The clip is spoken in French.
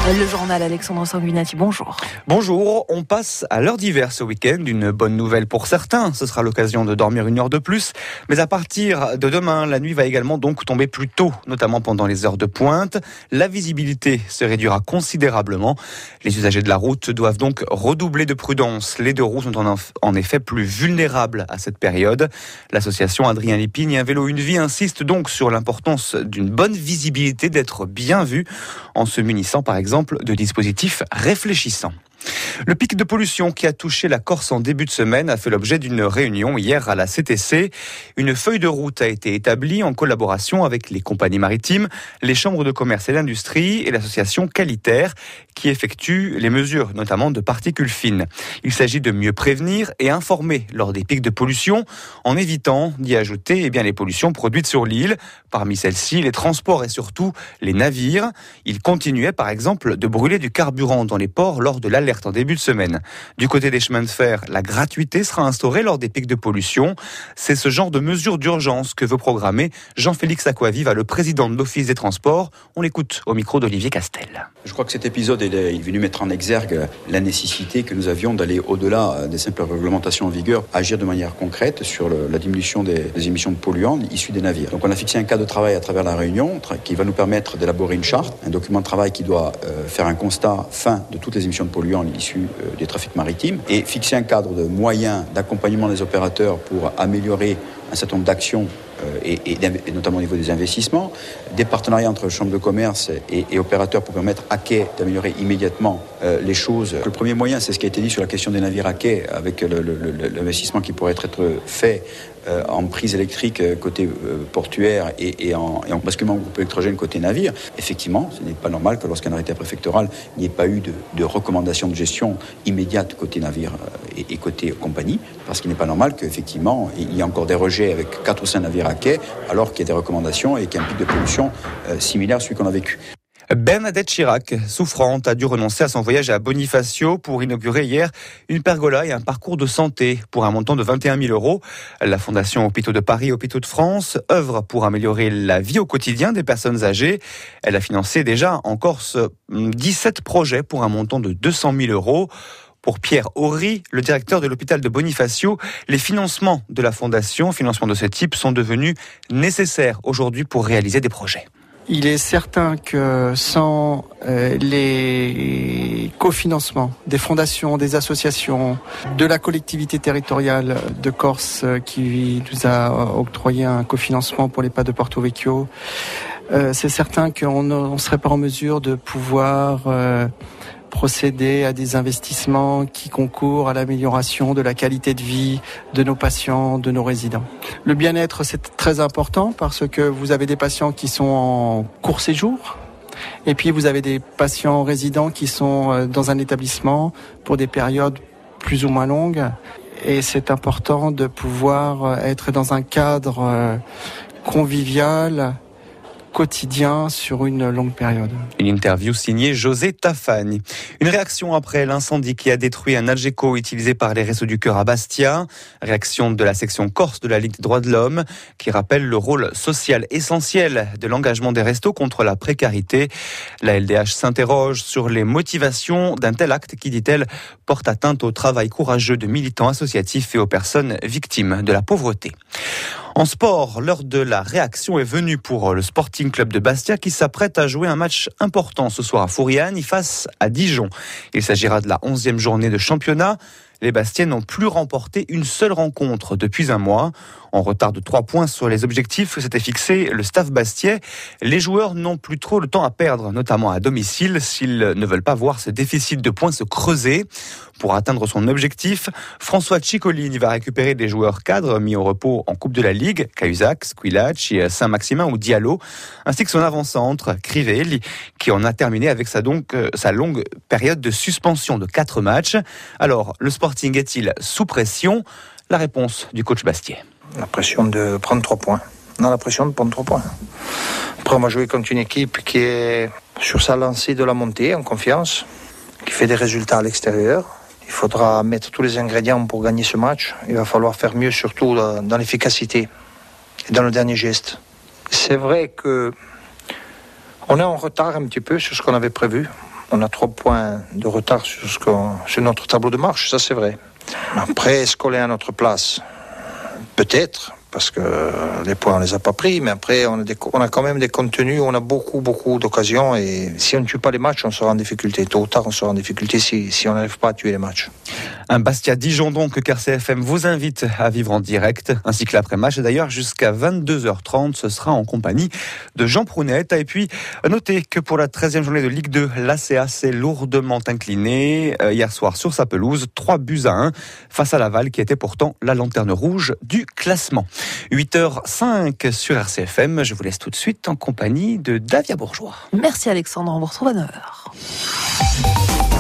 Le journal Alexandre Sanguinati, bonjour. Bonjour, on passe à l'heure d'hiver ce week-end. Une bonne nouvelle pour certains, ce sera l'occasion de dormir une heure de plus. Mais à partir de demain, la nuit va également donc tomber plus tôt, notamment pendant les heures de pointe. La visibilité se réduira considérablement. Les usagers de la route doivent donc redoubler de prudence. Les deux roues sont en effet plus vulnérables à cette période. L'association Adrien Lépine et Un vélo une vie insiste donc sur l'importance d'une bonne visibilité, d'être bien vu, en se munissant par exemple de dispositifs réfléchissants. Le pic de pollution qui a touché la Corse en début de semaine a fait l'objet d'une réunion hier à la CTC. Une feuille de route a été établie en collaboration avec les compagnies maritimes, les chambres de commerce et d'industrie et l'association Qualitaire qui effectue les mesures, notamment de particules fines. Il s'agit de mieux prévenir et informer lors des pics de pollution en évitant d'y ajouter les pollutions produites sur l'île. Parmi celles-ci, les transports et surtout les navires. Ils continuaient par exemple de brûler du carburant dans les ports lors de l'alerte en début de semaine. Du côté des chemins de fer, la gratuité sera instaurée lors des pics de pollution. C'est ce genre de mesures d'urgence que veut programmer Jean-Félix Aquaviva, le président de l'Office des transports. On l'écoute au micro d'Olivier Castel. Je crois que cet épisode est venu mettre en exergue la nécessité que nous avions d'aller au-delà des simples réglementations en vigueur, agir de manière concrète sur la diminution des émissions de polluants issus des navires. Donc on a fixé un cadre de travail à travers la réunion qui va nous permettre d'élaborer une charte, un document de travail qui doit faire un constat fin de toutes les émissions de polluants issus des trafics maritimes et fixer un cadre de moyens d'accompagnement des opérateurs pour améliorer un certain nombre d'actions et notamment au niveau des investissements, des partenariats entre chambres de commerce et opérateurs pour permettre à quai d'améliorer immédiatement les choses. Le premier moyen, c'est ce qui a été dit sur la question des navires à quai, avec l'investissement qui pourrait être fait en prise électrique côté portuaire et en basculement au groupe électrogène côté navire. Effectivement, ce n'est pas normal que lorsqu'un arrêté préfectoral n'y ait pas eu de recommandation de gestion immédiate côté navire et côté compagnie, parce qu'il n'est pas normal qu'effectivement il y ait encore des rejets avec 4 ou 5 navires à quai, alors qu'il y a des recommandations et qu'il y a un pic de pollution similaire à celui qu'on a vécu. Bernadette Chirac, souffrante, a dû renoncer à son voyage à Bonifacio pour inaugurer hier une pergola et un parcours de santé pour un montant de 21 000 €. La Fondation Hôpitaux de Paris, Hôpitaux de France œuvre pour améliorer la vie au quotidien des personnes âgées. Elle a financé déjà en Corse 17 projets pour un montant de 200 000 €. Pour Pierre Horry, le directeur de l'hôpital de Bonifacio, les financements de la Fondation, financements de ce type, sont devenus nécessaires aujourd'hui pour réaliser des projets. Il est certain que sans les cofinancements des fondations, des associations, de la collectivité territoriale de Corse qui nous a octroyé un cofinancement pour l'EHPAD de Porto Vecchio, c'est certain qu'on ne serait pas en mesure de pouvoir procéder à des investissements qui concourent à l'amélioration de la qualité de vie de nos patients, de nos résidents. Le bien-être, c'est très important parce que vous avez des patients qui sont en court séjour et puis vous avez des patients résidents qui sont dans un établissement pour des périodes plus ou moins longues. Et c'est important de pouvoir être dans un cadre convivial, quotidien sur une longue période. Une interview signée José Tafagne. Une réaction après l'incendie qui a détruit un Algeco utilisé par les Restos du Cœur à Bastia. Réaction de la section Corse de la Ligue des droits de l'homme qui rappelle le rôle social essentiel de l'engagement des restos contre la précarité. La LDH s'interroge sur les motivations d'un tel acte qui, dit-elle, porte atteinte au travail courageux de militants associatifs et aux personnes victimes de la pauvreté. En sport, l'heure de la réaction est venue pour le Sporting Club de Bastia qui s'apprête à jouer un match important ce soir à Fouriani face à Dijon. Il s'agira de la 11e journée de championnat. Les Bastiais n'ont plus remporté une seule rencontre depuis un mois. En retard de 3 points sur les objectifs que s'était fixé le staff bastiais, les joueurs n'ont plus trop le temps à perdre, notamment à domicile, s'ils ne veulent pas voir ce déficit de points se creuser. Pour atteindre son objectif, François Ciccolini va récupérer des joueurs cadres mis au repos en Coupe de la Ligue, Cahuzac, Squillaci, Saint-Maximin ou Diallo, ainsi que son avant-centre, Crivelli, qui en a terminé avec sa longue période de suspension de 4 matchs. Alors, le Sporting est-il sous pression ? La réponse du coach bastiais. La pression de prendre 3 points. On a la pression de prendre 3 points. Après, on va jouer contre une équipe qui est sur sa lancée de la montée, en confiance, qui fait des résultats à l'extérieur. Il faudra mettre tous les ingrédients pour gagner ce match. Il va falloir faire mieux, surtout dans l'efficacité et dans le dernier geste. C'est vrai que on est en retard un petit peu sur ce qu'on avait prévu. On a 3 points de retard sur notre tableau de marche, ça c'est vrai. Après, est-ce qu'on est à notre place ? Peut-être, parce que les points on les a pas pris, mais après on a quand même des contenus, on a beaucoup d'occasions, et si on ne tue pas les matchs, on sera en difficulté. Tôt ou tard, on sera en difficulté si on n'arrive pas à tuer les matchs. Un Bastia-Dijon donc que RCFM vous invite à vivre en direct, ainsi que l'après-match. Et d'ailleurs, jusqu'à 22h30, ce sera en compagnie de Jean Prounet. Et puis, notez que pour la 13e journée de Ligue 2, l'ACA s'est lourdement incliné hier soir sur sa pelouse, 3-1 face à Laval, qui était pourtant la lanterne rouge du classement. 8h05 sur RCFM. Je vous laisse tout de suite en compagnie de Davia Bourgeois. Merci Alexandre, on vous retrouve à 9h.